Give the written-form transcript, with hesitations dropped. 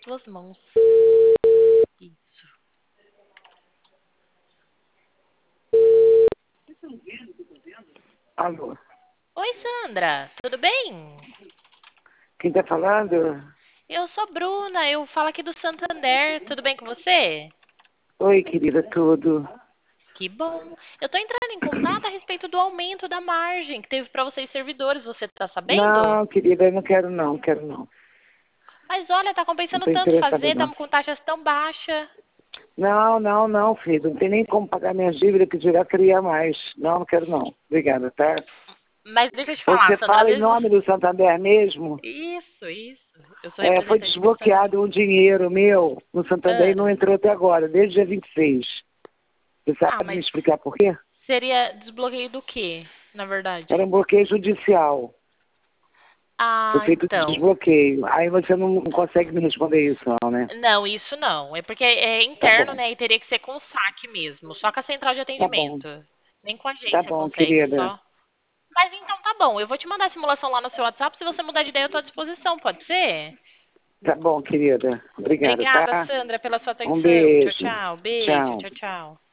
Duas mãos. Isso. Alô, Oi, Sandra. Tudo bem? quem tá falando? Eu sou Bruna. Eu falo aqui do Santander. Tudo bem com você? Oi, querida, tudo. Que bom. Eu tô entrando em contato a respeito do aumento da margem que teve para vocês servidores. Você tá sabendo? Não, querida, eu não quero não, quero não. Mas olha, tá Não compensando tô tanto interessada fazer. não. Estamos com taxas tão baixas. Não, filho, não tem nem como pagar minhas dívidas que dirá criar mais. Não, não quero não. Obrigada, tá? Mas deixa eu te falar, Você Sandra. Às fala em vezes você... nome do Santander mesmo? Isso. Eu sou Foi representante do Santander. desbloqueado um dinheiro meu no Santander e não Ah, entrou até agora, desde dia 26. Você ah, sabe me mas explicar por quê? seria desbloqueio do quê, na Era verdade? um bloqueio judicial. Foi Ah, feito então. desbloqueio. Aí você não consegue me responder isso, não, né? Não, isso não. É porque é Tá interno, bom, né? E teria que ser com o saque mesmo. Só com a central de tá bom. atendimento. Nem com a Tá agência bom, consegue, querida. só. Mas então tá bom. Eu vou te mandar a simulação lá no seu WhatsApp. Se você mudar de ideia, eu tô à disposição. Pode ser? Tá bom, querida. Obrigada, Obrigada, tá? Sandra, pela sua Um atenção. Tchau, beijo. tchau. Beijo. Tchau. Tchau, tchau.